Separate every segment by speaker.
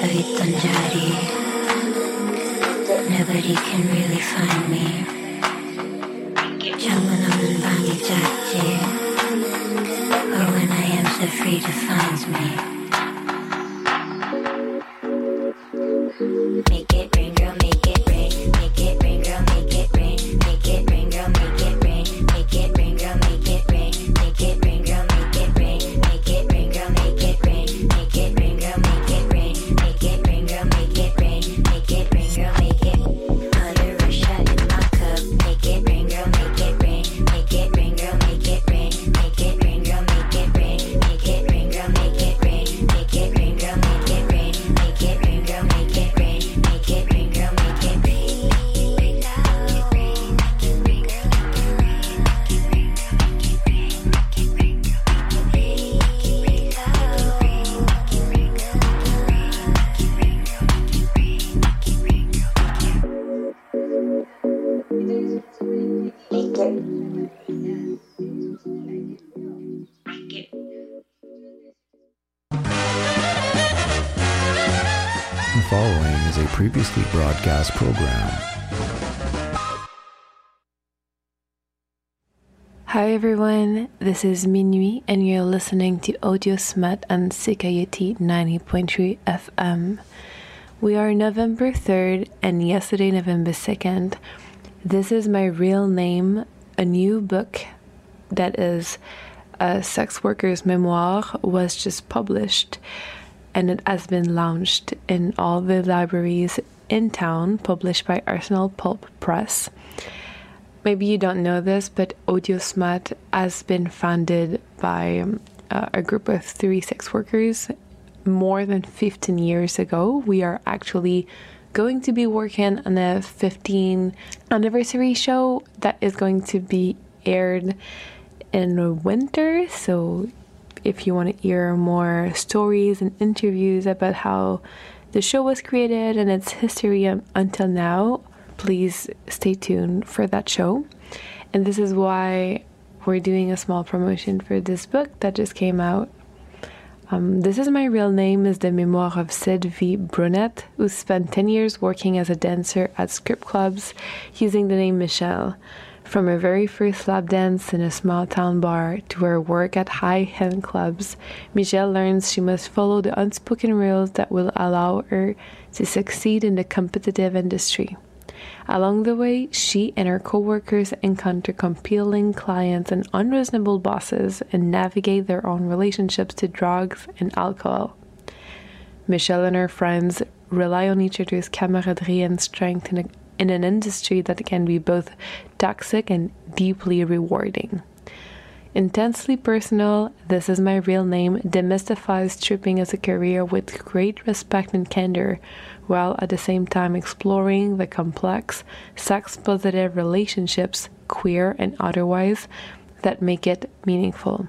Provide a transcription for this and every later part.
Speaker 1: Savitanjari. Nobody can really find me. Chamanam Bami Jaji. Or when I am so free to find me. Make it rain, girl, make it rain. Make it rain, girl, make it rain. Make it rain, girl, make it rain. Make it rain, girl, make it rain. Make it rain, girl, make it rain. Make it rain, girl, make it rain. Make it rain, girl, make it rain. Make it rain, girl, make it rain. Make it rain, girl, make it. Put a Russia in my cup. Make it rain, girl, make it rain. Make it rain, girl, make it rain. Make it rain, girl, make it rain. Make it rain, girl, make it rain. Make it rain, girl, make it rain. Make it rain, girl, make it rain. Make it rain, girl, make it rain.
Speaker 2: The following is a previously broadcast program.
Speaker 3: Hi everyone, this is Minuit and you're listening to Audio Smut on CKUT 90.3 FM. We are November 3rd and yesterday November 2nd. This is my real name, a new book that is a sex worker's memoir was just published and it has been launched in all the libraries in town, published by Arsenal Pulp Press. Maybe you don't know this, but Audio Smut has been founded by a group of 3 sex workers more than 15 years ago. We are actually going to be working on a 15th anniversary show that is going to be aired in the winter. So if you want to hear more stories and interviews about how the show was created and its history until now, please stay tuned for that show. And this is why we're doing a small promotion for this book that just came out. This is my real name is the memoir of Sid V. Brunette, who spent 10 years working as a dancer at strip clubs using the name Michelle. From her very first lap dance in a small town bar to her work at high-end clubs, Michelle learns she must follow the unspoken rules that will allow her to succeed in the competitive industry. Along the way, she and her co-workers encounter compelling clients and unreasonable bosses and navigate their own relationships to drugs and alcohol. Michelle and her friends rely on each other's camaraderie and strength in an industry that can be both toxic and deeply rewarding. Intensely personal, This Is My Real Name demystifies stripping as a career with great respect and candor, while at the same time exploring the complex, sex-positive relationships, queer and otherwise, that make it meaningful.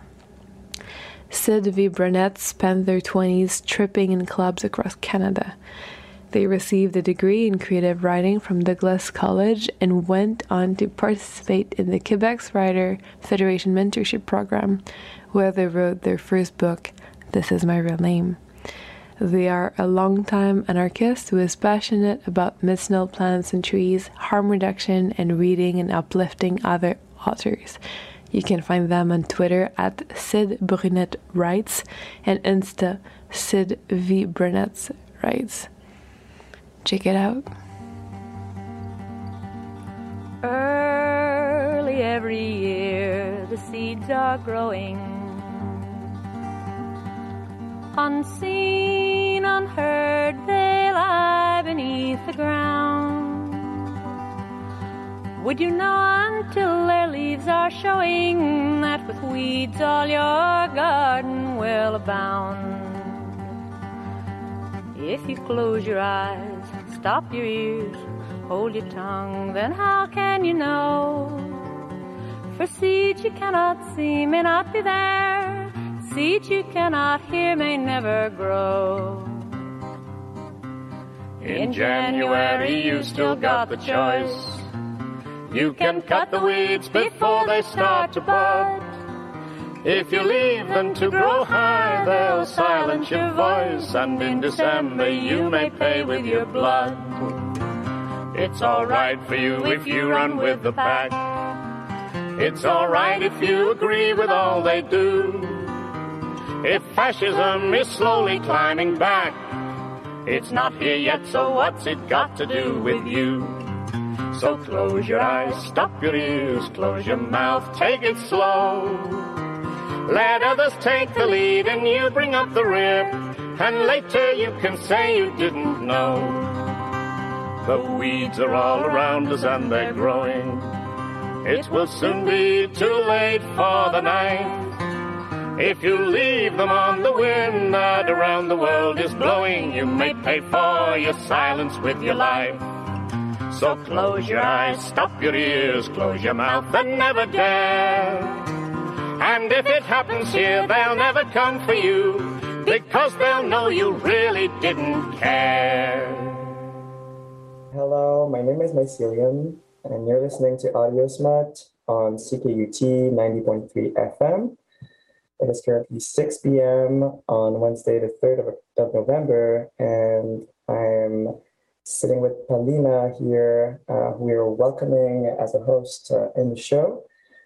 Speaker 3: Sid V. Brunette spent their 20s stripping in clubs across Canada. They received a degree in creative writing from Douglas College and went on to participate in the Quebec's Writer Federation Mentorship Program, where they wrote their first book, This Is My Real Name. They are a longtime anarchist who is passionate about medicinal plants and trees, harm reduction, and reading and uplifting other authors. You can find them on Twitter at Sid Brunette Writes and Insta Sid V. Brunette Writes. Check it out.
Speaker 4: Early every year the seeds are growing, unseen, unheard, they lie beneath the ground. Would you know until their leaves are showing that with weeds all your garden will abound? If you close your eyes, stop your ears, hold your tongue, then how can you know? For seeds you cannot see may not be there, seeds you cannot hear may never grow. In January you still got the choice. You can cut the weeds before they start to bud.
Speaker 5: If you leave them to grow high, they'll silence your voice, and in December you may pay with your blood. It's alright for you if you run with the pack. It's alright if you agree with all they do. If fascism is slowly climbing back, it's not here yet, so what's it got to do with you? So close your eyes, stop your ears, close your mouth, take it slow. Let others take the lead and you bring up the rear, and later you can say you didn't know. The weeds are all around us and they're growing. It will soon be too late for the knife. If you leave them on the wind that around the world is blowing, you may pay for your silence with your life. So close your eyes, stop your ears, close your mouth and never dare. And if it happens here, they'll never come for you, because they'll know you really didn't care.
Speaker 6: Hello, my name is Mycelium, and you're listening to Audio Smut on CKUT 90.3 FM. It is currently 6 p.m. on Wednesday, the 3rd of November, and I'm sitting with Paulina here, who we are welcoming as a host in the show.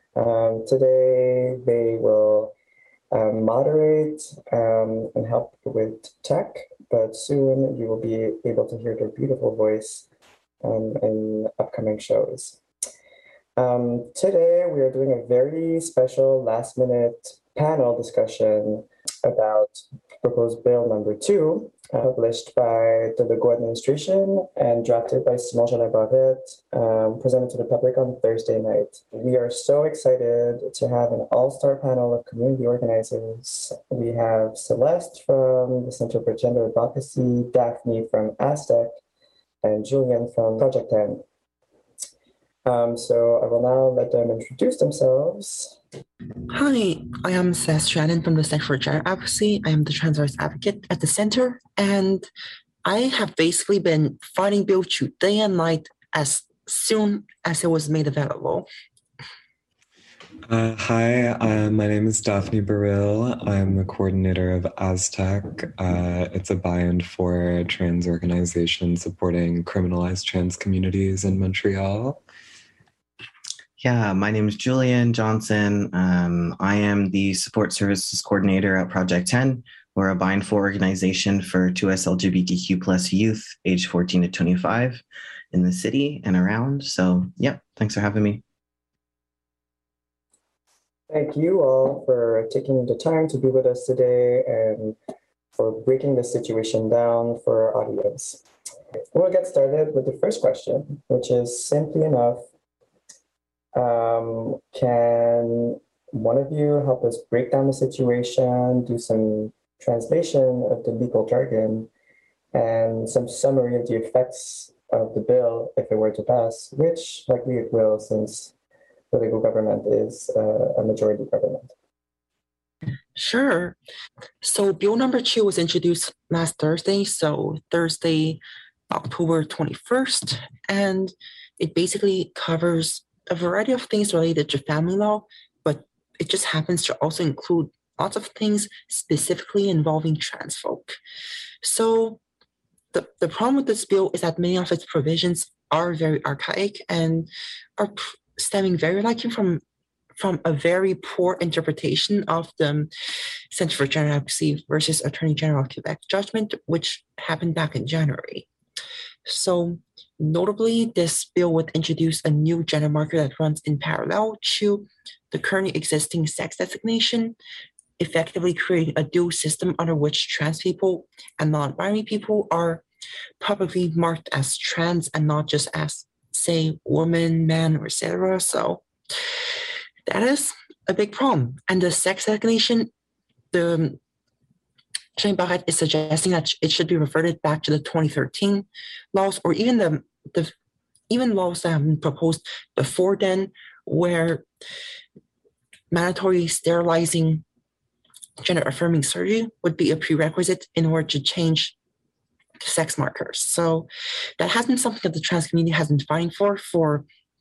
Speaker 6: Today, they will moderate and help with tech, but soon you will be able to hear their beautiful voice in upcoming shows. Today, we are doing a very special last-minute panel discussion about proposed bill number 2, published by the Legault administration and drafted by Simon Jolin Barrette, presented to the public on Thursday night. We are so excited to have an all-star panel of community organizers. We have Celeste from the Center for Gender Advocacy, Daphne from Aztec, and Julian from Project 10. So I will now let them introduce themselves.
Speaker 7: Hi, I am Celeste Shannon from the Center for Gender Advocacy. I am the trans rights advocate at the center, and I have basically been fighting Bill 2 day and night as soon as it was made available.
Speaker 8: Hi, my name is Daphne Burrill. I'm the coordinator of Aztec. It's a buy-in for trans organization supporting criminalized trans communities in Montreal.
Speaker 9: Yeah, my name is Julian Johnson. I am the support services coordinator at Project 10. We're a buy-in for organization for 2S LGBTQ plus youth age 14 to 25 in the city and around. So, yeah, thanks for having me.
Speaker 6: Thank you all for taking the time to be with us today and for breaking the situation down for our audience. We'll get started with the first question, which is simply enough. Can one of you help us break down the situation, do some translation of the legal jargon, and some summary of the effects of the bill if it were to pass, which likely it will, since the Legault government is a majority government?
Speaker 7: Sure. So Bill number 2 was introduced last Thursday, so Thursday, October 21st, and it basically covers a variety of things related to family law, but it just happens to also include lots of things specifically involving trans folk. So the problem with this bill is that many of its provisions are very archaic and are stemming very likely from a very poor interpretation of the Center for Gender Advocacy versus Attorney General of Quebec judgment, which happened back in January. So notably, this bill would introduce a new gender marker that runs in parallel to the currently existing sex designation, effectively creating a dual system under which trans people and non-binary people are publicly marked as trans and not just as, say, woman, man, or etc. So that is a big problem. And the sex designation, the Jolin Barrette is suggesting that it should be reverted back to the 2013 laws, or even the laws that have been proposed before then, where mandatory sterilizing gender-affirming surgery would be a prerequisite in order to change sex markers. So that has been something that the trans community has been fighting for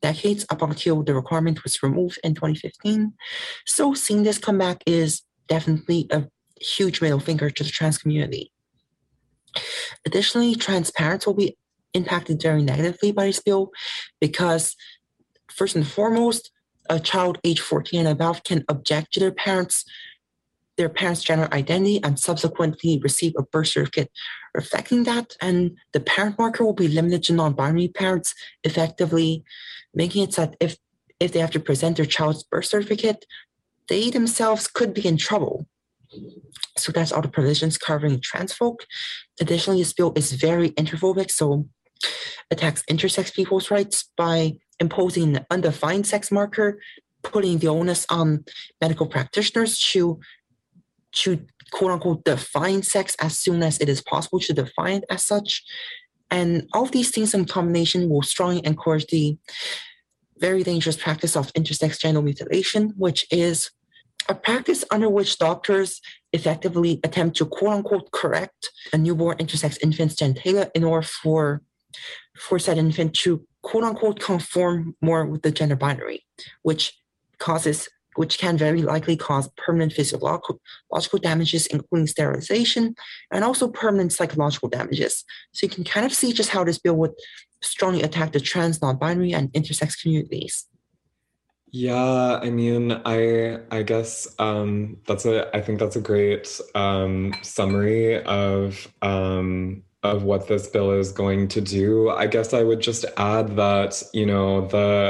Speaker 7: decades up until the requirement was removed in 2015. So seeing this come back is definitely a huge middle finger to the trans community. Additionally, trans parents will be impacted very negatively by this bill because, first and foremost, a child age 14 and above can object to their parents' gender identity and subsequently receive a birth certificate reflecting that. And the parent marker will be limited to non-binary parents, effectively making it so that if they have to present their child's birth certificate, they themselves could be in trouble. So that's all the provisions covering trans folk. Additionally, this bill is very interphobic, so attacks intersex people's rights by imposing an undefined sex marker, putting the onus on medical practitioners to quote-unquote define sex as soon as it is possible to define it as such. And all of these things in combination will strongly encourage the very dangerous practice of intersex genital mutilation, which is a practice under which doctors effectively attempt to quote-unquote correct a newborn intersex infant's genitalia in order for said infant to quote-unquote conform more with the gender binary, which can very likely cause permanent physiological damages, including sterilization, and also permanent psychological damages. So you can kind of see just how this bill would strongly attack the trans, non-binary, and intersex communities.
Speaker 8: Yeah, I mean, I guess I think that's a great summary of what this bill is going to do. I guess I would just add that, you know,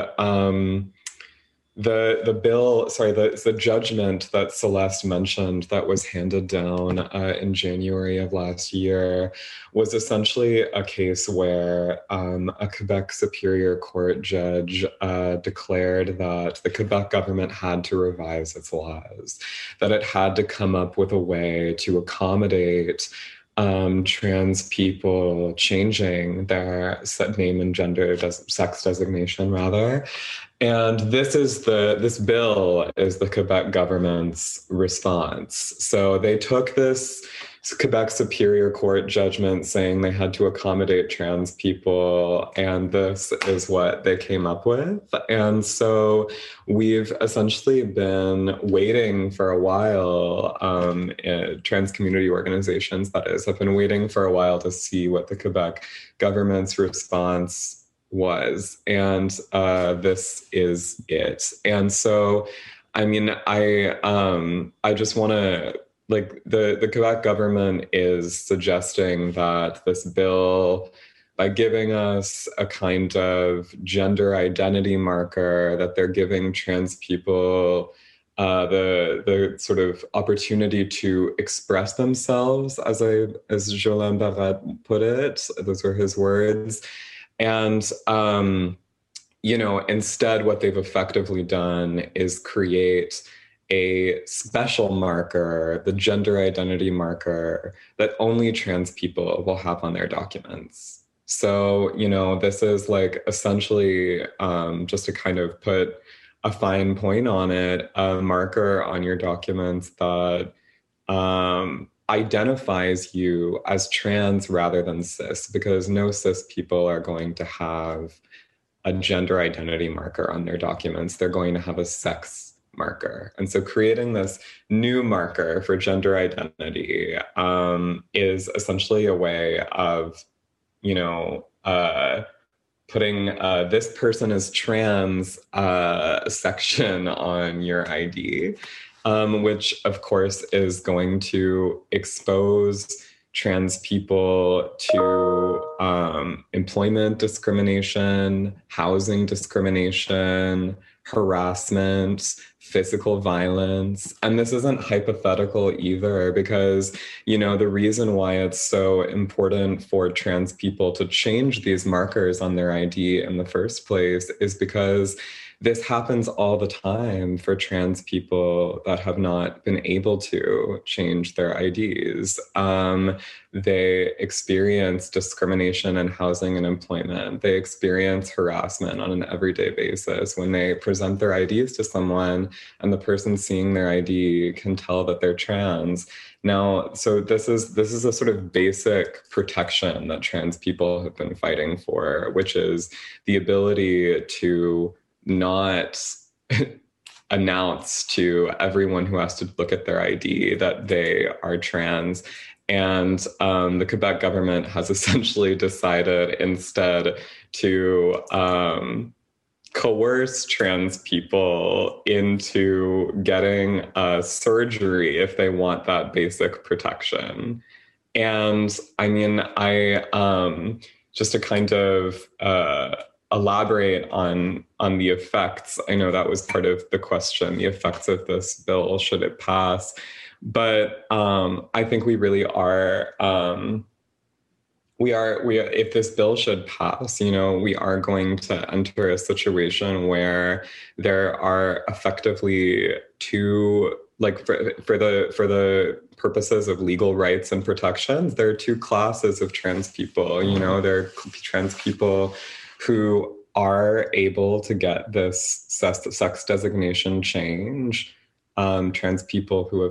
Speaker 8: the judgment that Celeste mentioned that was handed down in January of last year was essentially a case where a Quebec Superior Court judge declared that the Quebec government had to revise its laws, that it had to come up with a way to accommodate trans people changing their name and gender, sex designation rather. And this bill is the Quebec government's response. So they took this Quebec Superior Court judgment saying they had to accommodate trans people, and this is what they came up with. And so we've essentially been waiting for a while, trans community organizations, that is, have been waiting for a while to see what the Quebec government's response was, and this is it. And so, I mean, I just want to, like, the Quebec government is suggesting that this bill, by giving us a kind of gender identity marker, that they're giving trans people the sort of opportunity to express themselves, as Jolin Barrette put it. Those were his words. And, you know, instead what they've effectively done is create a special marker, the gender identity marker, that only trans people will have on their documents. So, you know, this is like essentially just to kind of put a fine point on it, a marker on your documents that identifies you as trans rather than cis, because no cis people are going to have a gender identity marker on their documents. They're going to have a sex marker. And so creating this new marker for gender identity is essentially a way of, you know, putting this person is trans section on your ID. Which, of course, is going to expose trans people to employment discrimination, housing discrimination, harassment, physical violence. And this isn't hypothetical either, because, you know, the reason why it's so important for trans people to change these markers on their ID in the first place is because this happens all the time for trans people that have not been able to change their IDs. They experience discrimination in housing and employment. They experience harassment on an everyday basis when they present their IDs to someone and the person seeing their ID can tell that they're trans. Now, so this is a sort of basic protection that trans people have been fighting for, which is the ability to not announce to everyone who has to look at their ID that they are trans. And the Quebec government has essentially decided instead to coerce trans people into getting a surgery if they want that basic protection. And I mean, just to kind of elaborate on the effects. I know that was part of the question, the effects of this bill, should it pass? But I think we really are, if this bill should pass, we are going to enter a situation where there are effectively two, like for the purposes of legal rights and protections, there are two classes of trans people. There are trans people who are able to get this sex designation change. Trans people who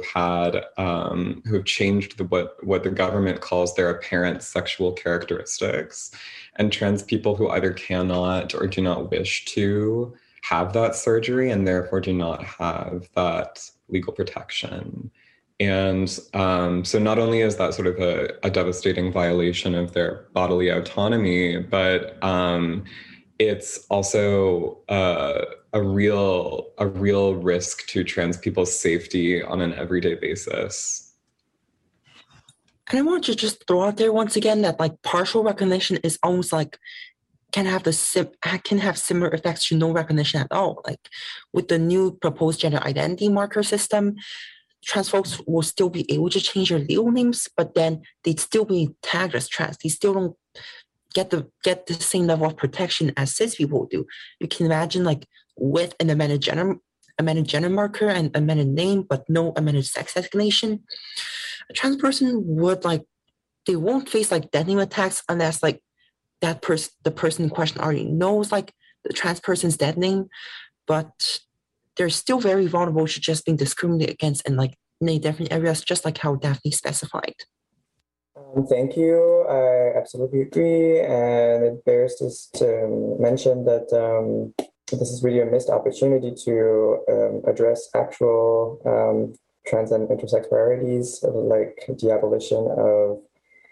Speaker 8: have changed what the government calls their apparent sexual characteristics, and trans people who either cannot or do not wish to have that surgery and therefore do not have that legal protection. And so not only is that sort of a devastating violation of their bodily autonomy, but it's also a real risk to trans people's safety on an everyday basis.
Speaker 7: And I want to just throw out there once again that like partial recognition is almost like can have similar effects to no recognition at all. Like with the new proposed gender identity marker system, trans folks will still be able to change their legal names, but then they'd still be tagged as trans. They still don't get the same level of protection as cis people do. You can imagine like with an amended gender marker and amended name, but no amended sex designation, a trans person they won't face like dead name attacks unless like the person in question already knows like the trans person's dead name, but they're still very vulnerable to just being discriminated against in like many different areas, just like how Daphne specified.
Speaker 6: Thank you. I absolutely agree. And it bears just to mention that this is really a missed opportunity to address actual trans and intersex priorities, like the abolition of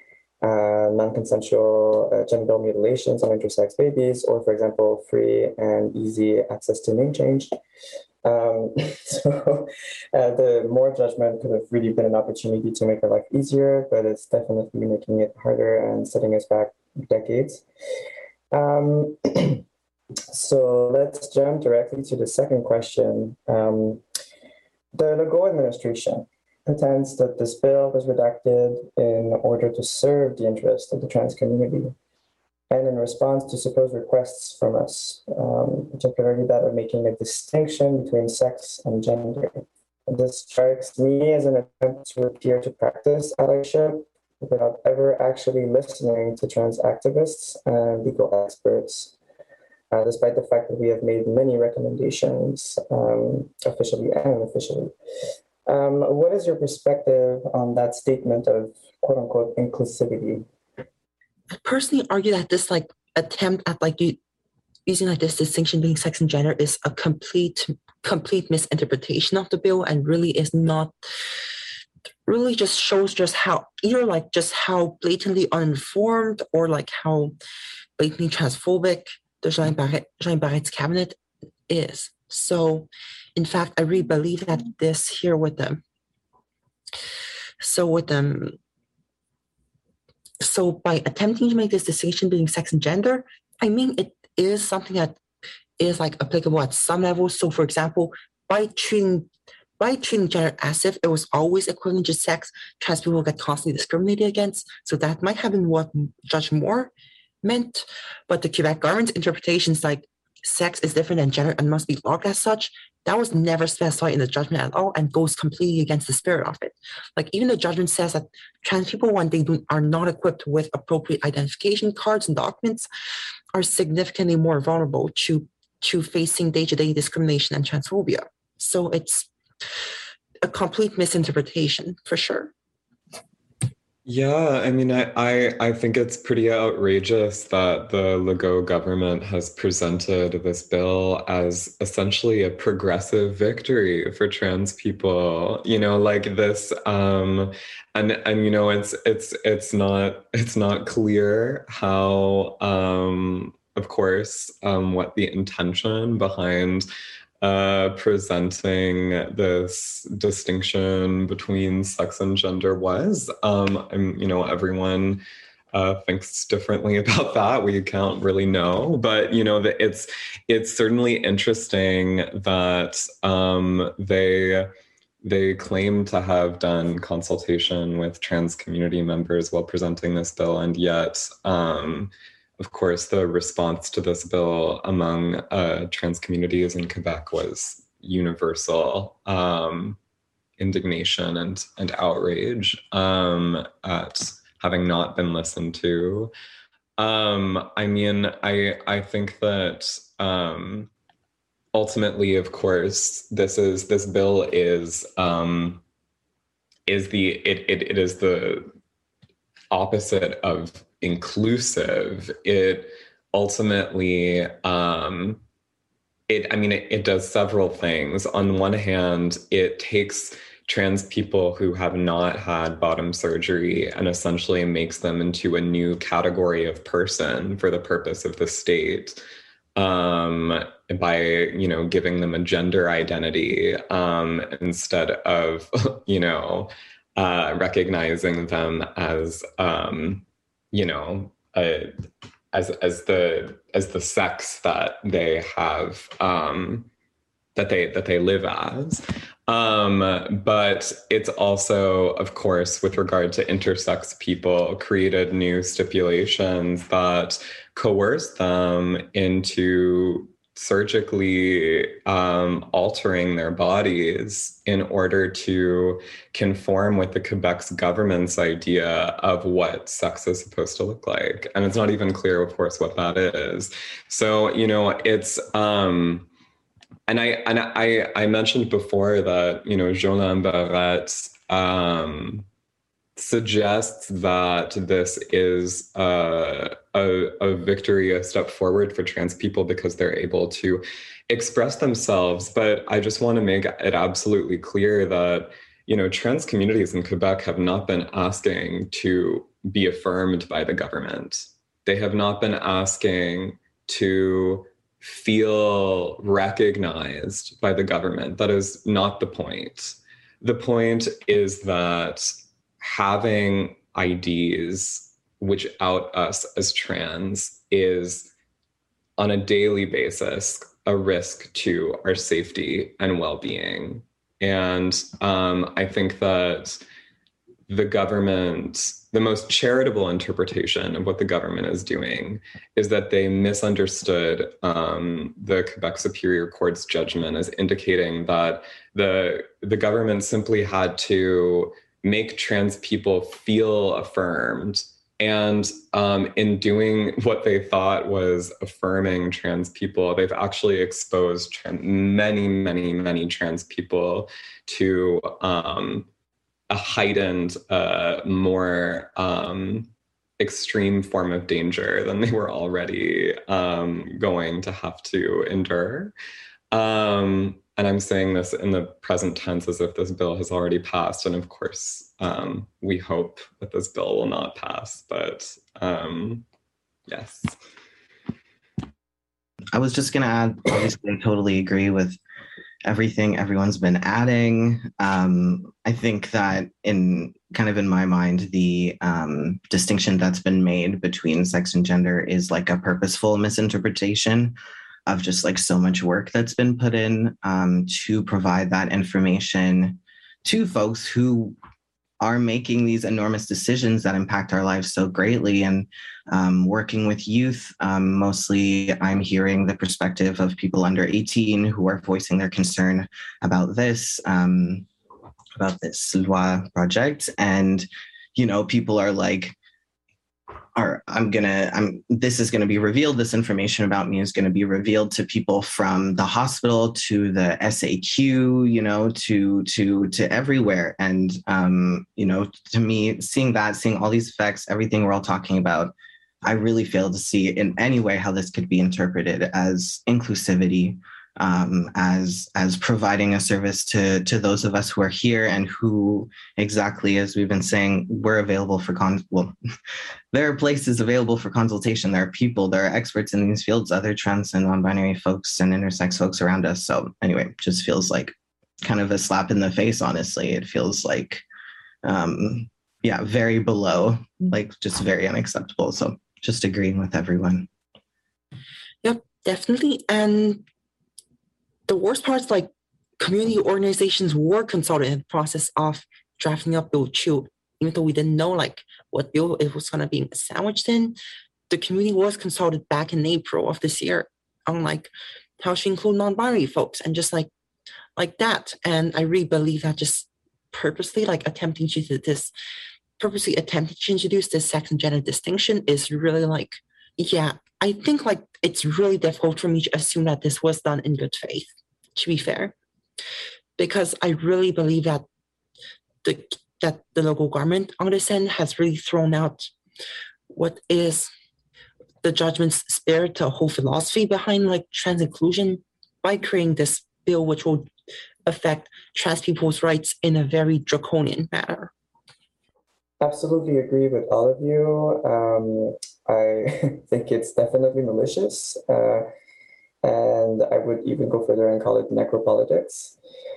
Speaker 6: non-consensual genital mutilations on intersex babies, or, for example, free and easy access to name change. The more judgment could have really been an opportunity to make our life easier, but it's definitely making it harder and setting us back decades. So let's jump directly to the second question. The Legault administration pretends that this bill was redacted in order to serve the interest of the trans community, and in response to supposed requests from us, particularly that of making a distinction between sex and gender. This strikes me as an attempt to appear to practice allyship without ever actually listening to trans activists and legal experts, despite the fact that we have made many recommendations, officially and unofficially. What is your perspective on that statement of quote-unquote inclusivity?
Speaker 7: I personally argue that this like attempt at like using like this distinction between sex and gender is a complete misinterpretation of the bill, and really is not, really just shows just how either like just how blatantly uninformed or like how blatantly transphobic the Jean Barret's cabinet is. So in fact, I really believe that this here with them. So by attempting to make this distinction between sex and gender, I mean, it is something that is like applicable at some levels. So for example, by treating gender as if it was always equivalent to sex, trans people get constantly discriminated against. So that might have been what Judge Moore meant. But the Quebec government's interpretations like sex is different than gender and must be logged as such, that was never specified in the judgment at all and goes completely against the spirit of it. Like even the judgment says that trans people, when they are not equipped with appropriate identification cards and documents, are significantly more vulnerable to facing day-to-day discrimination and transphobia. So it's a complete misinterpretation for sure.
Speaker 8: Yeah, I mean, I think it's pretty outrageous that the Legault government has presented this bill as essentially a progressive victory for trans people. You know, like this, and you know, it's not clear how, of course, what the intention behind presenting this distinction between sex and gender was. And, you know, everyone thinks differently about that. We can't really know, but you know, that it's certainly interesting that they claim to have done consultation with trans community members while presenting this bill, and yet of course, the response to this bill among trans communities in Quebec was universal indignation and outrage at having not been listened to. I mean, I think that ultimately, of course, this bill is the opposite of inclusive. It ultimately it does several things. On one hand, it takes trans people who have not had bottom surgery and essentially makes them into a new category of person for the purpose of the state, by, you know, giving them a gender identity instead of, you know, recognizing them as, you know, as the sex that they have, that they live as. But it's also, of course, with regard to intersex people, created new stipulations that coerce them into surgically altering their bodies in order to conform with the Quebec's government's idea of what sex is supposed to look like. And it's not even clear, of course, what that is. So, you know, it's and I mentioned before that, you know, Jolin Barrette suggests that this is a victory, a step forward for trans people because they're able to express themselves. But I just want to make it absolutely clear that, you know, trans communities in Quebec have not been asking to be affirmed by the government. They have not been asking to feel recognized by the government. That is not the point. The point is that having IDs which out us as trans is on a daily basis a risk to our safety and well-being. And I think that the government, the most charitable interpretation of what the government is doing is that they misunderstood the Quebec Superior Court's judgment as indicating that the government simply had to make trans people feel affirmed. And in doing what they thought was affirming trans people, they've actually exposed many trans people to a heightened, more extreme form of danger than they were already going to have to endure. And I'm saying this in the present tense as if this bill has already passed. And of course, we hope that this bill will not pass, but yes.
Speaker 9: I was just going to add, obviously, I totally agree with everything everyone's been adding. I think that in my mind, the distinction that's been made between sex and gender is like a purposeful misinterpretation of just like so much work that's been put in to provide that information to folks who are making these enormous decisions that impact our lives so greatly. And working with youth, mostly I'm hearing the perspective of people under 18 who are voicing their concern about this loi project. And, you know, people are like, this is going to be revealed. This information about me is going to be revealed to people from the hospital to the SAQ, to everywhere. And, to me, seeing all these effects, everything we're all talking about, I really fail to see in any way how this could be interpreted as inclusivity, as providing a service to those of us who are here and who, exactly as we've been saying, we're available for there are places available for consultation. There are people, there are experts in these fields, other trans and non-binary folks and intersex folks around us. So anyway, just feels like kind of a slap in the face, honestly. It feels like, very below, like just very unacceptable. So just agreeing with everyone.
Speaker 7: Yep, definitely. And the worst part is like community organizations were consulted in the process of drafting up Bill 2, even though we didn't know like what bill it was going to be sandwiched in. The community was consulted back in April of this year on like how to include non-binary folks and just like that. And I really believe that just purposely attempting to introduce this sex and gender distinction is really I think it's really difficult for me to assume that this was done in good faith, to be fair, because I really believe that the local government on this end has really thrown out what is the judgment's spirit, the whole philosophy behind trans inclusion by creating this bill, which will affect trans people's rights in a very draconian manner.
Speaker 6: Absolutely agree with all of you. I think it's definitely malicious, and I would even go further and call it necropolitics.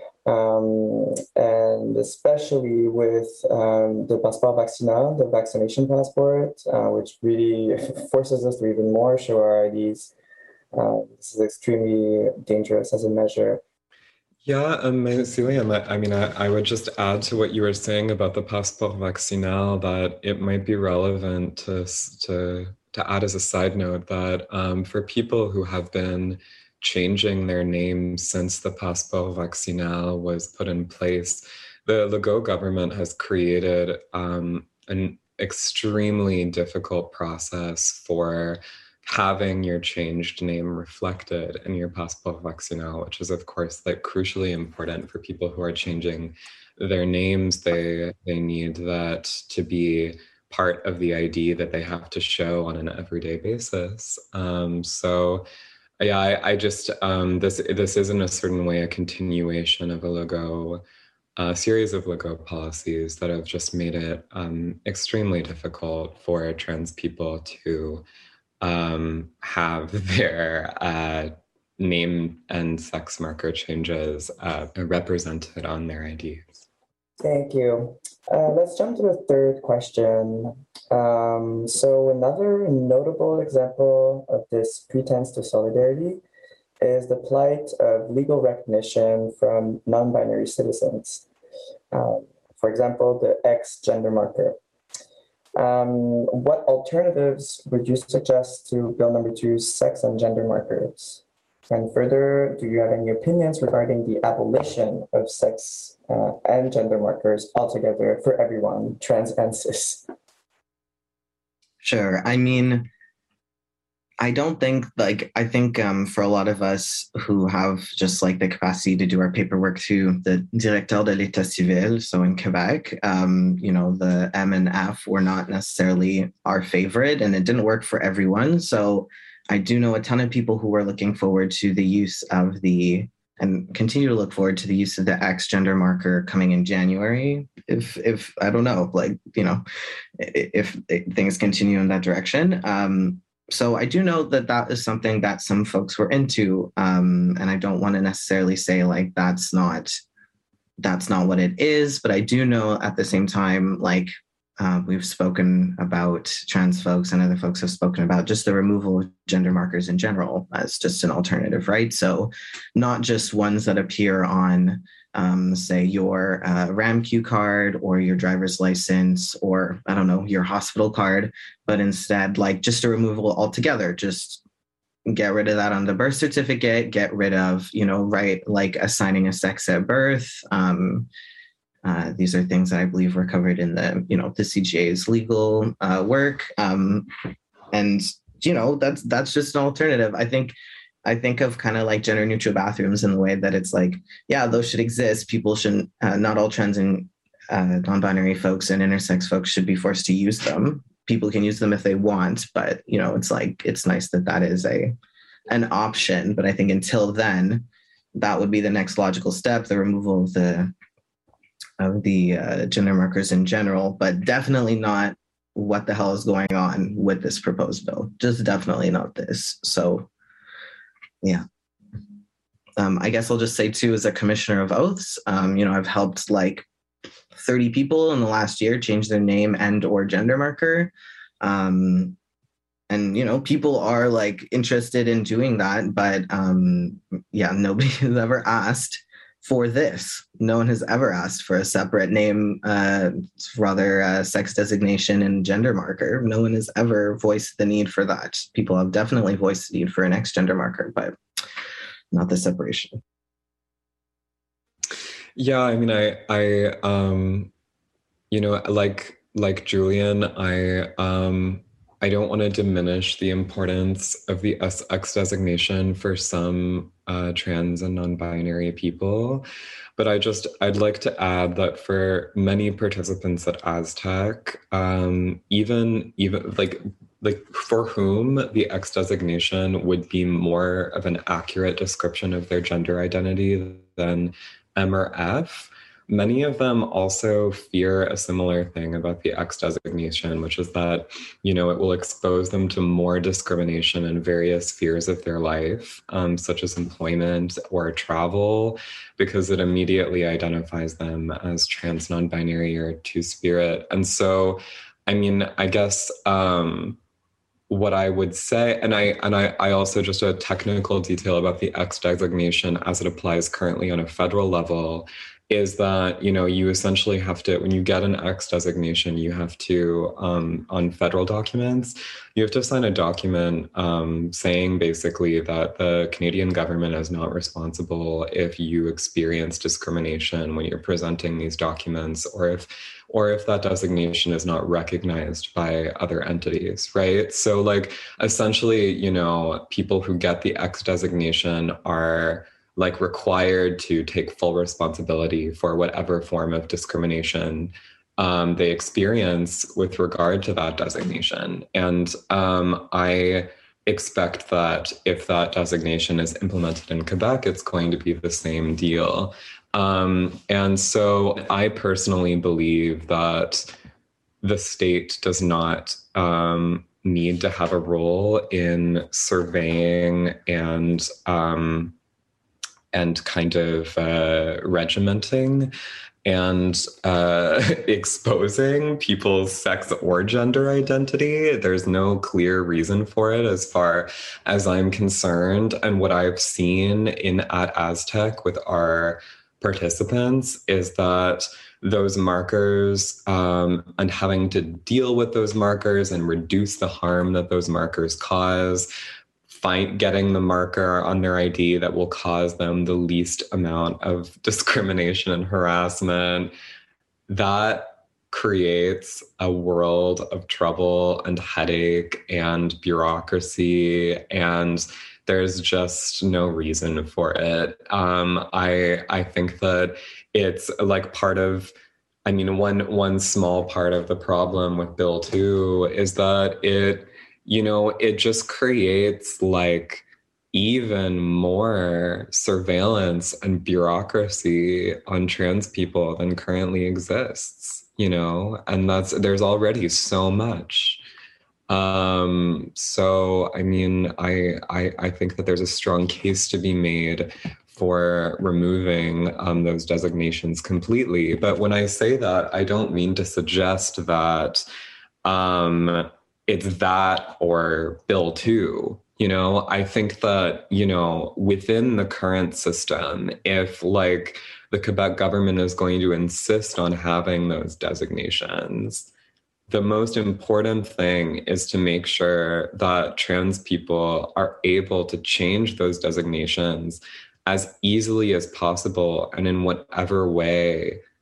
Speaker 6: And especially with the passeport vaccinal, the vaccination passport, which really forces us to even more show our IDs. This is extremely dangerous as a measure.
Speaker 8: Yeah, Celia, I would just add to what you were saying about the passeport vaccinal that it might be relevant to add as a side note that for people who have been changing their names since the passeport vaccinal was put in place, the Legault government has created an extremely difficult process for having your changed name reflected in your passeport vaccinal, which is of course crucially important for people who are changing their names. They need that to be part of the ID that they have to show on an everyday basis. So yeah, I just this is in a certain way a continuation of a series of Legault policies that have just made it extremely difficult for trans people to have their name and sex marker changes represented on their IDs.
Speaker 6: Thank you. Let's jump to the third question. So another notable example of this pretense to solidarity is the plight of legal recognition from non-binary citizens. For example, the X gender marker. What alternatives would you suggest to Bill number 2's sex and gender markers? And further, do you have any opinions regarding the abolition of sex and gender markers altogether for everyone, trans and cis?
Speaker 9: Sure. I don't think I think for a lot of us who have just the capacity to do our paperwork to the Directeur de l'État Civil, so in Quebec, the M and F were not necessarily our favorite, and it didn't work for everyone. So I do know a ton of people who are looking forward to the use of and continue to look forward to the use of the X gender marker coming in January. If I don't know, if things continue in that direction. So I do know that is something that some folks were into, and I don't want to necessarily say that's not what it is, but I do know at the same time, we've spoken about trans folks and other folks have spoken about just the removal of gender markers in general as just an alternative, right? So not just ones that appear on say your RAMQ card or your driver's license or I don't know, your hospital card, but instead just a removal altogether. Just get rid of that on the birth certificate, get rid of, assigning a sex at birth, These are things that I believe were covered in the CGA's legal work. And that's just an alternative. I think of kind of like gender neutral bathrooms in the way that it's like, yeah, those should exist. People shouldn't, not all trans and non-binary folks and intersex folks should be forced to use them. People can use them if they want, but it's like, it's nice that is an option. But I think until then, that would be the next logical step, the removal of the gender markers in general, but definitely not what the hell is going on with this proposed bill. Just definitely not this. So, yeah. I guess I'll just say too, as a commissioner of oaths, I've helped like 30 people in the last year change their name and or gender marker. And, people are like interested in doing that, but nobody has ever asked for this. No one has ever asked for a separate name, sex designation and gender marker. No one has ever voiced the need for that. People have definitely voiced the need for an X gender marker, but not the separation.
Speaker 8: Yeah, I mean, like Julian, I don't want to diminish the importance of the X designation for some trans and non-binary people, but I'd like to add that for many participants at Aztec, even like for whom the X designation would be more of an accurate description of their gender identity than M or F, many of them also fear a similar thing about the X designation, which is that, it will expose them to more discrimination in various spheres of their life, such as employment or travel, because it immediately identifies them as trans, non-binary, or two-spirit. And so, I mean, I guess what I would say, and I also, just a technical detail about the X designation as it applies currently on a federal level, is that, you essentially have to, when you get an X designation, you have to, on federal documents, you have to sign a document saying basically that the Canadian government is not responsible if you experience discrimination when you're presenting these documents, or if that designation is not recognized by other entities, right? So like, essentially, people who get the X designation are like required to take full responsibility for whatever form of discrimination they experience with regard to that designation. And I expect that if that designation is implemented in Quebec, it's going to be the same deal. And so I personally believe that the state does not need to have a role in surveying and kind of regimenting and exposing people's sex or gender identity. There's no clear reason for it as far as I'm concerned. And what I've seen at Aztec with our participants is that those markers and having to deal with those markers and reduce the harm that those markers cause, getting the marker on their ID that will cause them the least amount of discrimination and harassment, that creates a world of trouble and headache and bureaucracy, and there's just no reason for it. I think that it's like one small part of the problem with Bill 2 is that it just creates like even more surveillance and bureaucracy on trans people than currently exists, and there's already so much. So, I mean, I think that there's a strong case to be made for removing those designations completely. But when I say that, I don't mean to suggest that it's that or Bill 2. I think that, within the current system, if like the Quebec government is going to insist on having those designations, the most important thing is to make sure that trans people are able to change those designations as easily as possible and in whatever way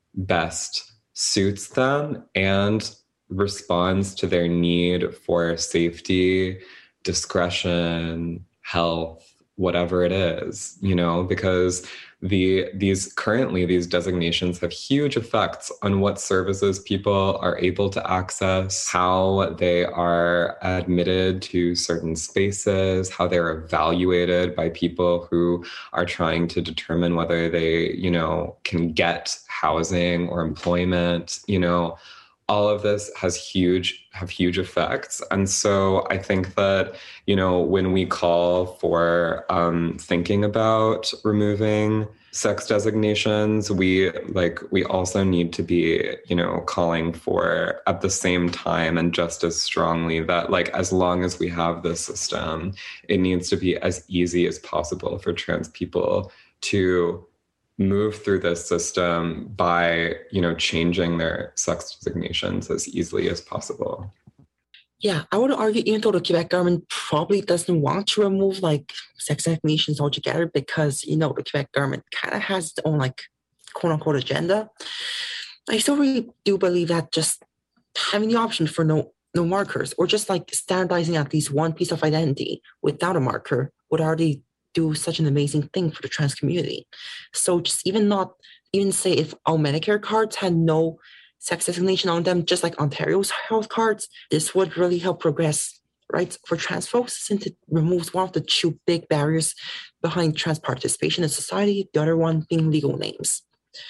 Speaker 8: best suits them and responds to their need for safety, discretion, health, whatever it is, because these designations have huge effects on what services people are able to access, how they are admitted to certain spaces, how they're evaluated by people who are trying to determine whether they, can get housing or employment, all of this have huge effects. And so I think that, when we call for thinking about removing sex designations, we also need to be, calling for at the same time and just as strongly that as long as we have this system, it needs to be as easy as possible for trans people to move through this system by, changing their sex designations as easily as possible.
Speaker 7: Yeah, I would argue even though the Quebec government probably doesn't want to remove sex designations altogether because, the Quebec government kind of has its own quote unquote agenda, I still really do believe that just having the option for no markers or just standardizing at least one piece of identity without a marker would already do such an amazing thing for the trans community. So just even say if all Medicare cards had no sex designation on them, just like Ontario's health cards, this would really help progress rights for trans folks since it removes one of the two big barriers behind trans participation in society, the other one being legal names.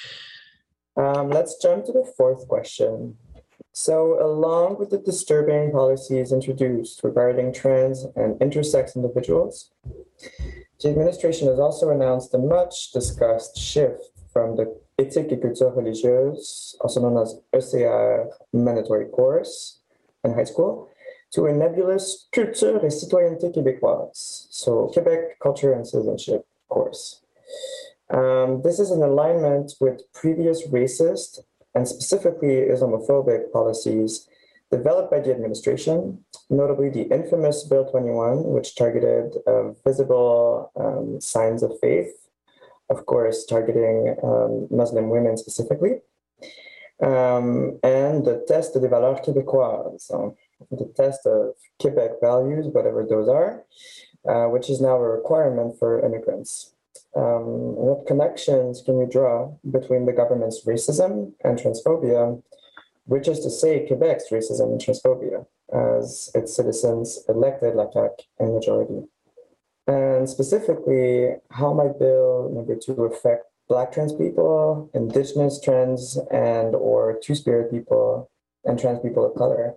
Speaker 6: Let's jump to the fourth question. So along with the disturbing policies introduced regarding trans and intersex individuals, the administration has also announced a much discussed shift from the Éthique et Culture Religieuse, also known as ECR mandatory course in high school, to a nebulous Culture et Citoyenneté Québécoise, so Quebec Culture and Citizenship course. This is in alignment with previous racist and specifically Islamophobic policies developed by the administration, notably the infamous Bill 21, which targeted visible signs of faith, of course, targeting Muslim women specifically, and the Test des valeurs québécoises, so the test of Quebec values, whatever those are, which is now a requirement for immigrants. What connections can you draw between the government's racism and transphobia, which is to say Quebec's racism and transphobia, as its citizens elected La CAQ in majority? And specifically, how might Bill number 2 affect Black trans people, Indigenous trans and or Two-Spirit people, and trans people of color?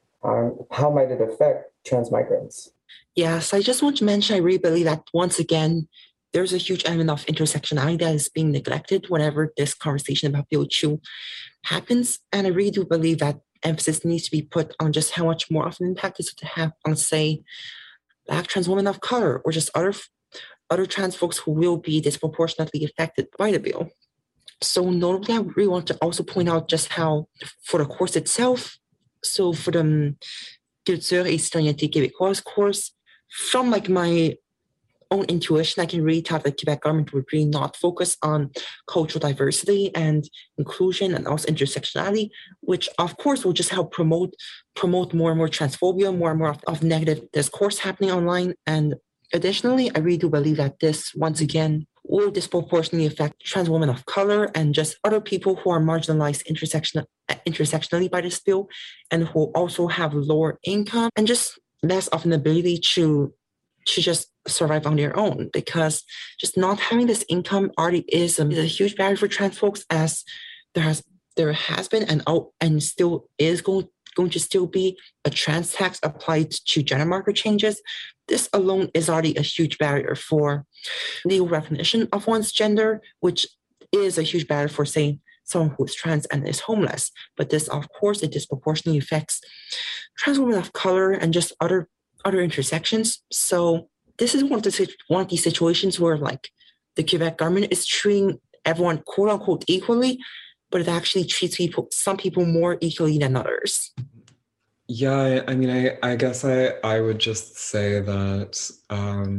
Speaker 6: How might it affect trans migrants?
Speaker 7: Yes, I just want to mention, I really believe that once again, there's a huge element of intersectionality that is being neglected whenever this conversation about Bill 2 happens. And I really do believe that emphasis needs to be put on just how much more of an impact is to have on, say, Black trans women of color or just other trans folks who will be disproportionately affected by the bill. So notably, I really want to also point out just how for the course itself, so for the Culture et Citoyenneté Québécoise course, from my own intuition, I can really tell the Quebec government would really not focus on cultural diversity and inclusion and also intersectionality, which of course will just help promote more and more transphobia, more and more of negative discourse happening online. And additionally, I really do believe that this, once again, will disproportionately affect trans women of color and just other people who are marginalized intersectionally by this bill and who also have lower income and just less of an ability to just survive on their own, because just not having this income already is a huge barrier for trans folks, as there has been and still is going to still be a trans tax applied to gender marker changes. This alone is already a huge barrier for legal recognition of one's gender, which is a huge barrier for, say, someone who is trans and is homeless. But this, of course, it disproportionately affects trans women of color and just other intersections. So this is one of these situations where the Quebec government is treating everyone quote unquote equally, but it actually treats some people more equally than others.
Speaker 8: Yeah, I mean, I guess I would just say that,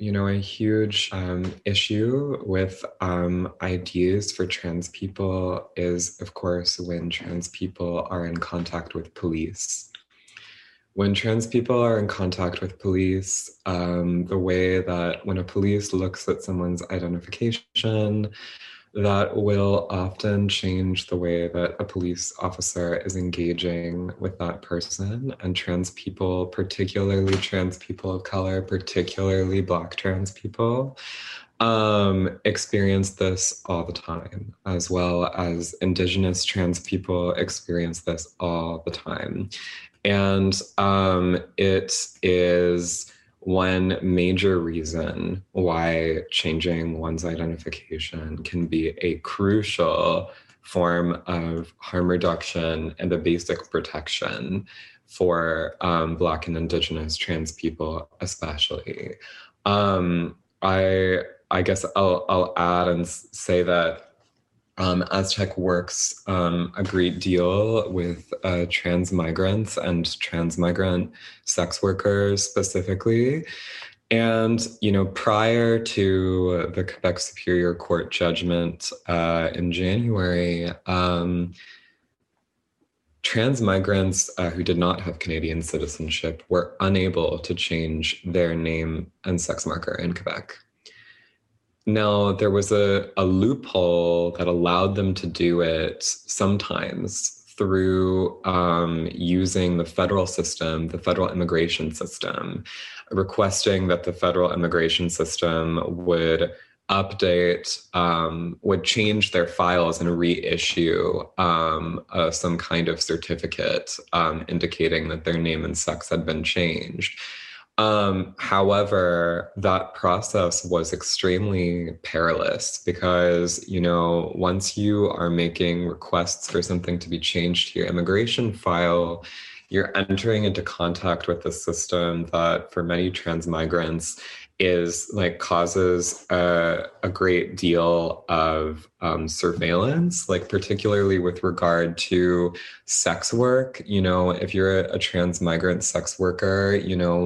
Speaker 8: a huge issue with IDs for trans people is, of course, when trans people are in contact with police. When trans people are in contact with police, the way that when a police looks at someone's identification, that will often change the way that a police officer is engaging with that person. And trans people, particularly trans people of color, particularly Black trans people, experience this all the time, as well as Indigenous trans people experience this all the time. And it is one major reason why changing one's identification can be a crucial form of harm reduction and a basic protection for Black and Indigenous trans people, especially. I guess I'll add and say that Aztec works a great deal with trans migrants and trans migrant sex workers specifically. And, prior to the Quebec Superior Court judgment in January, trans migrants who did not have Canadian citizenship were unable to change their name and sex marker in Quebec. Now, there was a loophole that allowed them to do it sometimes through using the federal system, the federal immigration system, requesting that the federal immigration system would update, would change their files and reissue some kind of certificate indicating that their name and sex had been changed. However, that process was extremely perilous because, once you are making requests for something to be changed to your immigration file, you're entering into contact with a system that for many trans migrants is causes a great deal of surveillance, particularly with regard to sex work. If you're a trans migrant sex worker,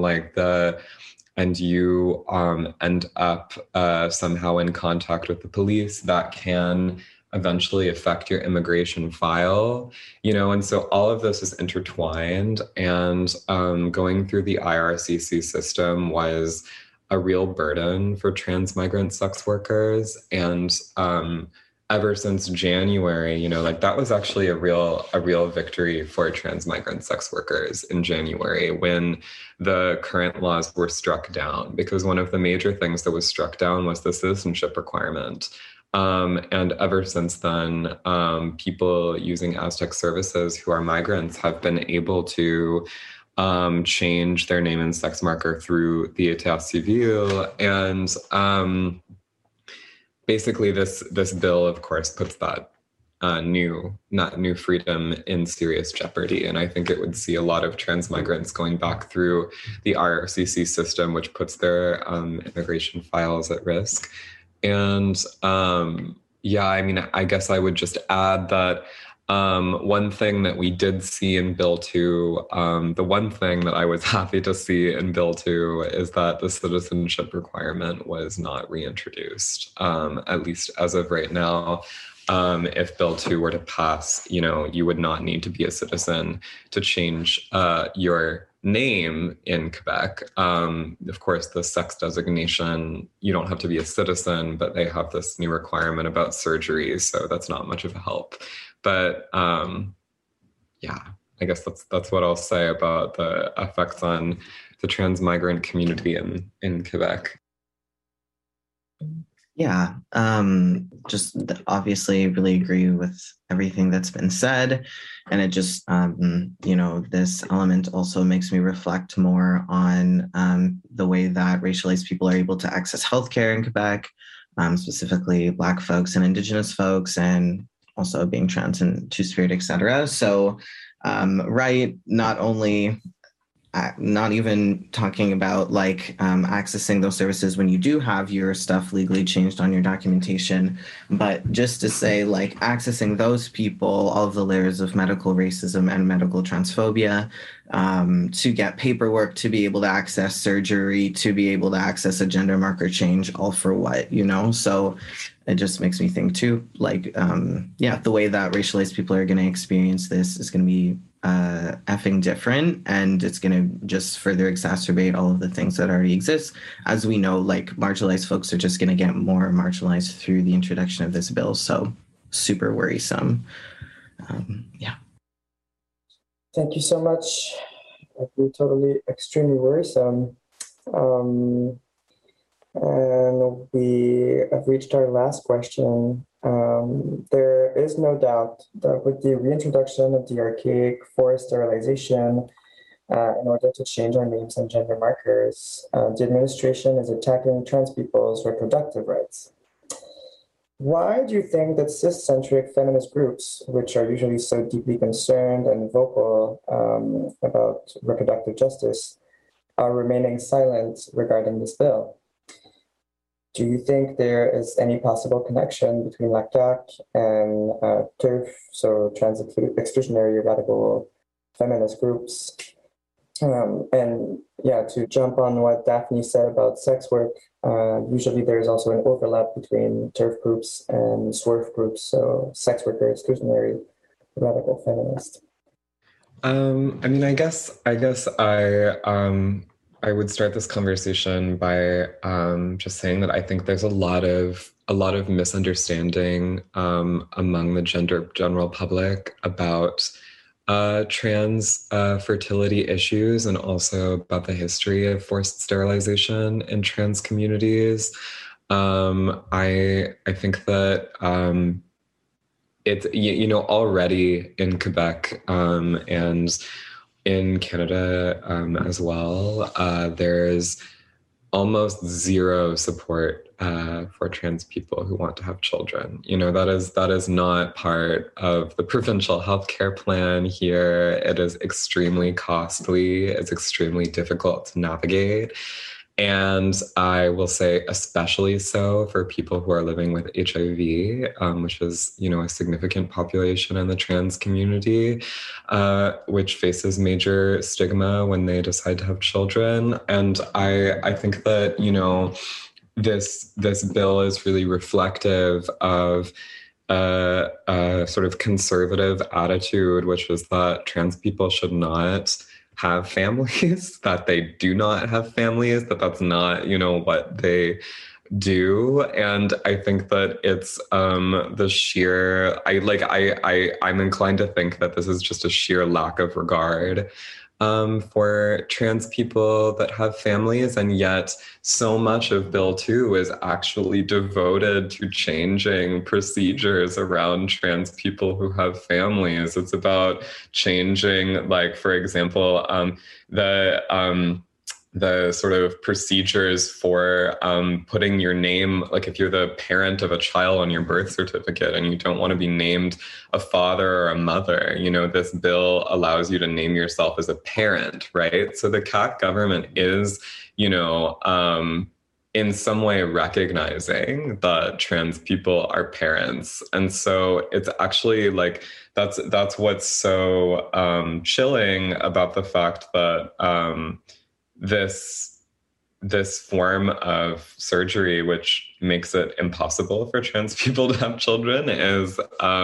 Speaker 8: and you end up somehow in contact with the police, that can eventually affect your immigration file, and so all of this is intertwined, and going through the IRCC system was a real burden for trans migrant sex workers. And ever since January, that was actually a real victory for trans migrant sex workers in January when the current laws were struck down, because one of the major things that was struck down was the citizenship requirement. And ever since then, people using Aztec services who are migrants have been able to change their name and sex marker through the État Civil. And basically this bill, of course, puts that new freedom in serious jeopardy. And I think it would see a lot of trans migrants going back through the IRCC system, which puts their immigration files at risk. And I guess I would just add that one thing that we did see in Bill 2, the one thing that I was happy to see in Bill 2 is that the citizenship requirement was not reintroduced, at least as of right now. If Bill 2 were to pass, you would not need to be a citizen to change your name in Quebec. Of course, the sex designation, you don't have to be a citizen, but they have this new requirement about surgery, so that's not much of a help. But I guess that's what I'll say about the effects on the trans migrant community in Quebec.
Speaker 9: Yeah, just obviously really agree with everything that's been said. And it just, this element also makes me reflect more on the way that racialized people are able to access healthcare in Quebec, specifically Black folks and Indigenous folks, and also being trans and two-spirit, et cetera. So, not only not even talking about like accessing those services when you do have your stuff legally changed on your documentation, but just to say like accessing those people, all of the layers of medical racism and medical transphobia, to get paperwork, to be able to access surgery, to be able to access a gender marker change, all for what, you know? So it just makes me think too, like, the way that racialized people are going to experience this is going to be effing different, and it's going to just further exacerbate all of the things that already exist. As we know, like marginalized folks are just going to get more marginalized through the introduction of this bill. So super worrisome.
Speaker 6: Thank you so much. I agree, totally extremely worrisome. And we have reached our last question. There is no doubt that with the reintroduction of the archaic forced sterilization, in order to change our names and gender markers, the administration is attacking trans people's reproductive rights. Why do you think that cis-centric feminist groups, which are usually so deeply concerned and vocal about reproductive justice, are remaining silent regarding this bill? Do you think there is any possible connection between la CAQ and TERF, so trans exclusionary radical feminist groups? To jump on what Daphne said about sex work, usually there's also an overlap between TERF groups and SWERF groups, so sex worker exclusionary radical feminist.
Speaker 8: I would start this conversation by just saying that I think there's a lot of misunderstanding among the general public about trans fertility issues, and also about the history of forced sterilization in trans communities. I think that it's already in Quebec and in Canada as well, there's almost zero support for trans people who want to have children. That is not part of the provincial healthcare plan here. It is extremely costly. It's extremely difficult to navigate. And I will say especially so for people who are living with HIV, which is, a significant population in the trans community, which faces major stigma when they decide to have children. And I think that, this bill is really reflective of a sort of conservative attitude, which is that trans people should not have families, that they do not have families, that's not, what they do. And I think that it's the sheer, I'm inclined to think that this is just a sheer lack of regard for trans people that have families. And yet so much of Bill 2 is actually devoted to changing procedures around trans people who have families. It's about changing, like, for example, the sort of procedures for putting your name, like if you're the parent of a child on your birth certificate and you don't want to be named a father or a mother, this bill allows you to name yourself as a parent, right? So the CAQ government is, in some way recognizing that trans people are parents. And so it's actually like, that's what's so chilling about the fact that this form of surgery, which makes it impossible for trans people to have children, is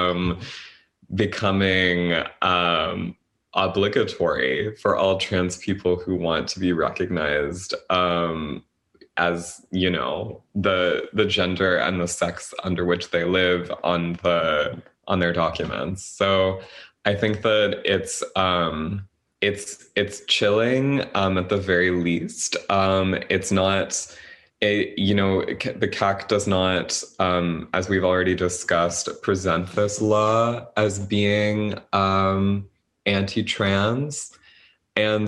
Speaker 8: becoming obligatory for all trans people who want to be recognized as, the gender and the sex under which they live on their documents. So I think that it's chilling at the very least. It's not, the CAQ does not, as we've already discussed, present this law as being anti-trans. And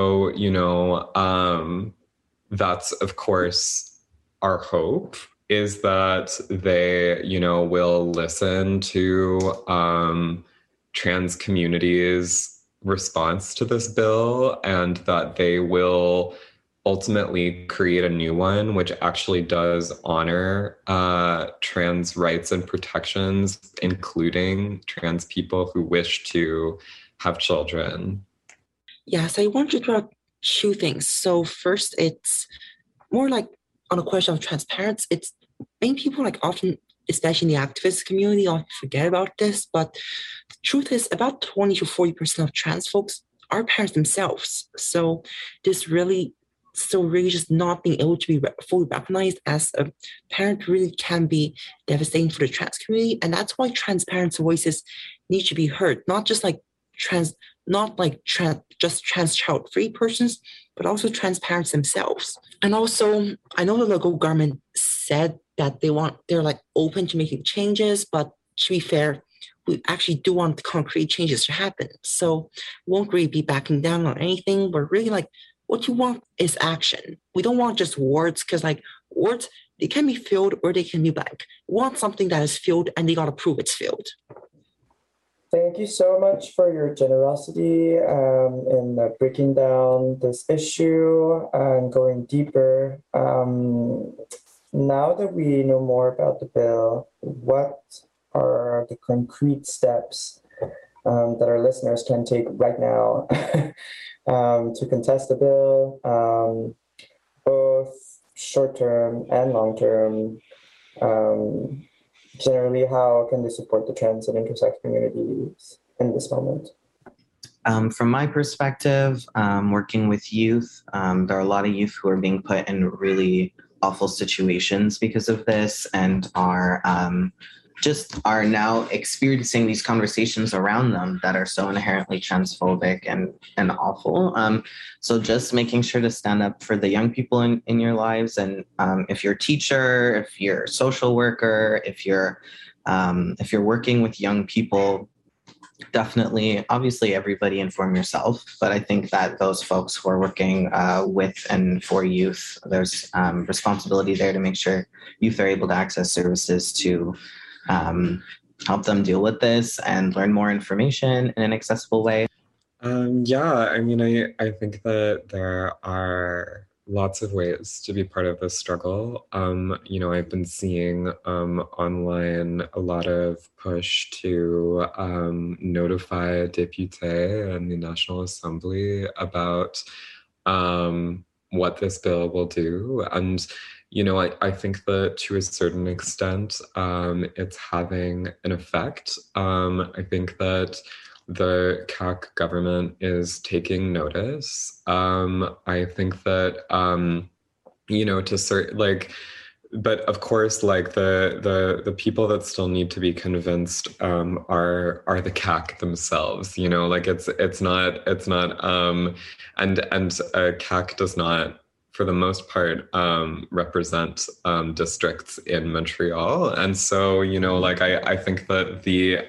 Speaker 8: so, that's, of course, our hope, is that they, will listen to trans communities response to this bill, and that they will ultimately create a new one which actually does honor trans rights and protections, including trans people who wish to have children.
Speaker 7: Yes, I want to draw two things. So first, it's more like on a question of transparency. It's many people like often, especially in the activist community, often forget about this. But the truth is, about 20 to 40% of trans folks are parents themselves. So this really just not being able to be fully recognized as a parent really can be devastating for the trans community. And that's why trans parents' voices need to be heard, not just trans child-free persons, but also trans parents themselves. And also, I know the local government said that they're like open to making changes, but to be fair, we actually do want concrete changes to happen. So won't really be backing down on anything, but really like what you want is action. We don't want just words, because like words, they can be filled or they can be blank. We want something that is filled, and they gotta prove it's filled.
Speaker 6: Thank you so much for your generosity in breaking down this issue and going deeper. Now that we know more about the bill, what are the concrete steps that our listeners can take right now to contest the bill, both short-term and long-term? Generally, how can they support the trans and intersex communities in this moment?
Speaker 9: From my perspective, working with youth, there are a lot of youth who are being put in really awful situations because of this, and are now experiencing these conversations around them that are so inherently transphobic and awful. So just making sure to stand up for the young people in your lives. And if you're a teacher, if you're a social worker, if you're working with young people, definitely, obviously everybody inform yourself. But I think that those folks who are working with and for youth, there's responsibility there to make sure youth are able to access services to help them deal with this and learn more information in an accessible way.
Speaker 8: I think that there are lots of ways to be part of this struggle. I've been seeing online a lot of push to notify députés and the National Assembly about what this bill will do. And I think that to a certain extent, it's having an effect. I think that the CAQ government is taking notice. I think that, but of course, like the people that still need to be convinced are the CAQ themselves. It's not, and CAQ does not, for the most part, represent districts in Montreal. And so, I think that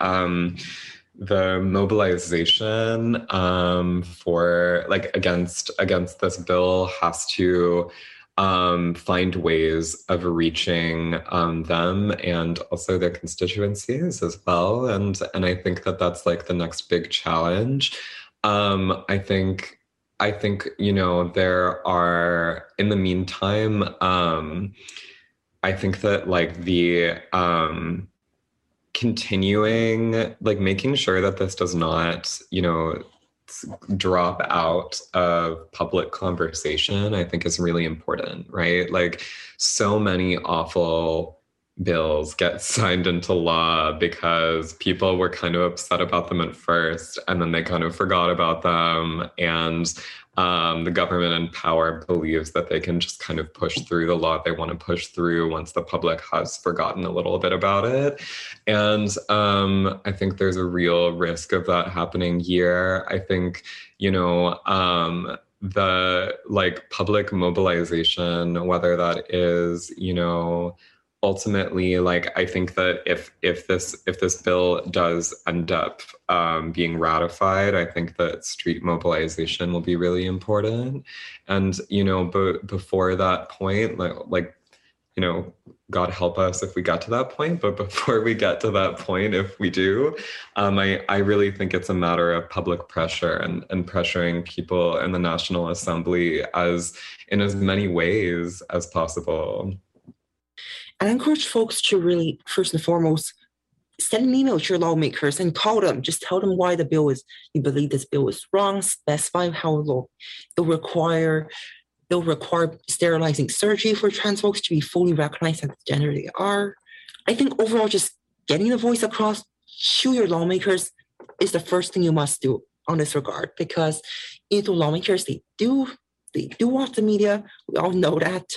Speaker 8: the mobilization for against this bill has to find ways of reaching them and also their constituencies as well. And I think that that's like the next big challenge. I think there are, in the meantime, I think that the continuing, making sure that this does not, drop out of public conversation, I think is really important, right? So many awful bills get signed into law because people were kind of upset about them at first, and then they kind of forgot about them. And the government in power believes that they can just kind of push through the law they want to push through once the public has forgotten a little bit about it. And I think there's a real risk of that happening here. I think, the public mobilization, whether that is, ultimately, I think that if this bill does end up being ratified, I think that street mobilization will be really important. And but before that point, God help us if we get to that point. But before we get to that point, if we do, I really think it's a matter of public pressure and pressuring people in the National Assembly in as many ways as possible.
Speaker 7: And I encourage folks to really, first and foremost, send an email to your lawmakers and call them. Just tell them why you believe this bill is wrong, specify how it'll require sterilizing surgery for trans folks to be fully recognized as the gender they are. I think overall, just getting the voice across to your lawmakers is the first thing you must do on this regard, because the lawmakers, they do watch the media. We all know that.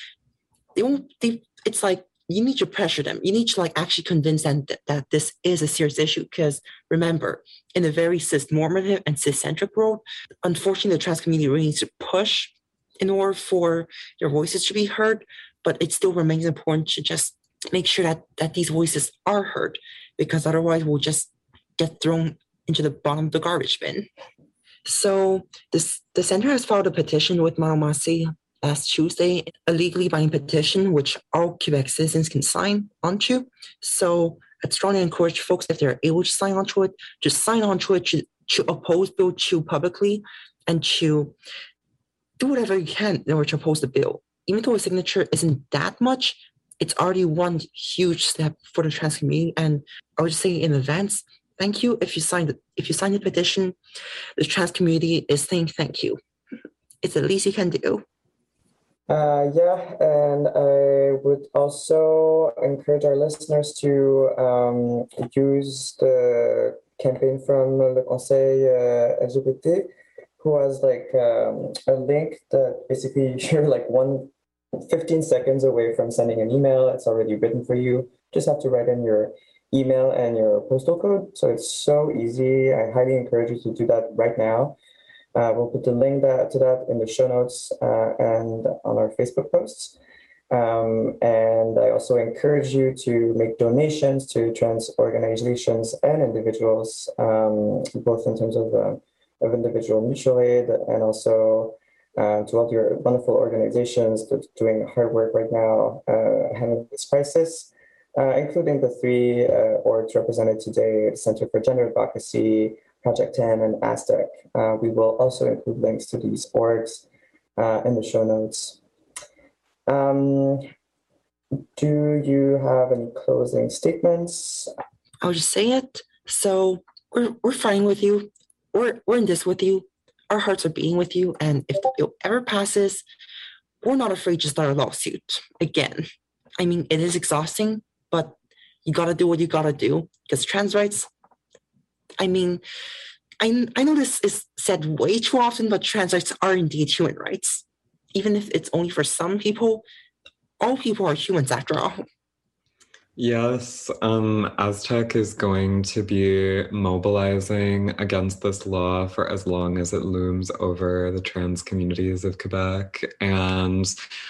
Speaker 7: It's like, you need to pressure them. You need to actually convince them that this is a serious issue. Because remember, in a very cis-normative and cis-centric world, unfortunately, the trans community really needs to push in order for your voices to be heard. But it still remains important to just make sure that these voices are heard, because otherwise we'll just get thrown into the bottom of the garbage bin. So the center has filed a petition with Manomasi last Tuesday, a legally binding petition which all Quebec citizens can sign onto. So I'd strongly encourage folks, if they're able to sign onto it, just sign onto it to oppose Bill 2 publicly, and to do whatever you can in order to oppose the bill. Even though a signature isn't that much, it's already one huge step for the trans community. And I would just say in advance, thank you. If you signed the petition, the trans community is saying thank you. It's the least you can do.
Speaker 6: And I would also encourage our listeners to use the campaign from Le Conseil LGBT, who has a link that basically you're 15 seconds away from sending an email. It's already written for you. Just have to write in your email and your postal code. So it's so easy. I highly encourage you to do that right now. We'll put the link to that in the show notes and on our Facebook posts. And I also encourage you to make donations to trans organizations and individuals, both in terms of individual mutual aid and also to all your wonderful organizations that are doing hard work right now handling this crisis, including the three orgs represented today: the Center for Gender Advocacy, Project 10, and Aztec. We will also include links to these orgs in the show notes. Do you have any closing statements?
Speaker 7: I'll just say it. So we're fighting with you. We're in this with you. Our hearts are beating with you. And if the bill ever passes, we're not afraid to start a lawsuit again. I mean, it is exhausting, but you got to do what you got to do, because trans rights, I mean, I know this is said way too often, but trans rights are indeed human rights. Even if it's only for some people, all people are humans after all.
Speaker 8: Yes, Aztec is going to be mobilizing against this law for as long as it looms over the trans communities of Quebec. And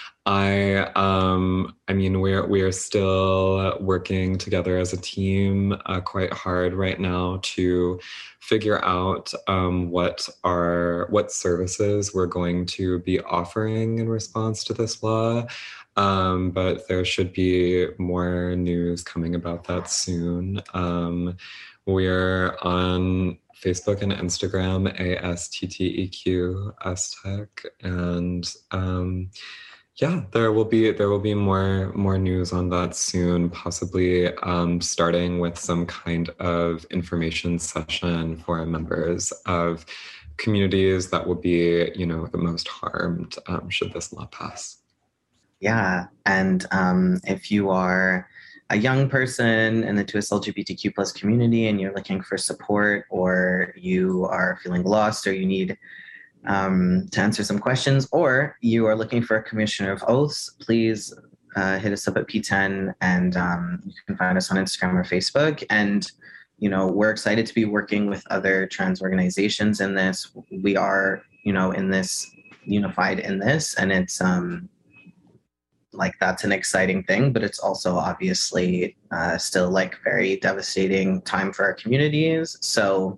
Speaker 8: I mean, we are still working together as a team quite hard right now to figure out what services we're going to be offering in response to this law. But there should be more news coming about that soon. We're on Facebook and Instagram, ASTTEQ Aztec, and yeah, there will be more news on that soon, possibly starting with some kind of information session for members of communities that will be, the most harmed should this law pass.
Speaker 9: Yeah, and if you are a young person in the 2S LGBTQ plus community and you're looking for support, or you are feeling lost, or you need to answer some questions, or you are looking for a commissioner of oaths, please hit us up at P10, and you can find us on Instagram or Facebook. And we're excited to be working with other trans organizations in this. We are in this, unified in this, and it's that's an exciting thing, but it's also obviously still very devastating time for our communities. So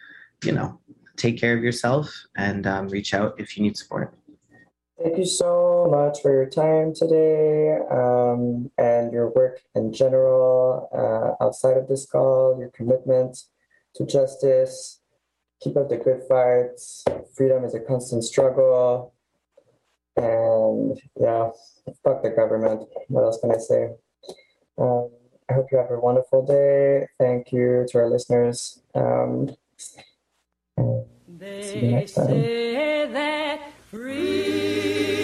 Speaker 9: take care of yourself and reach out if you need support.
Speaker 6: Thank you so so much for your time today, and your work in general outside of this call, your commitment to justice. Keep up the good fights. Freedom is a constant struggle. And yeah, fuck the government. What else can I say? I hope you have a wonderful day. Thank you to our listeners. And see you next time.
Speaker 10: They say that free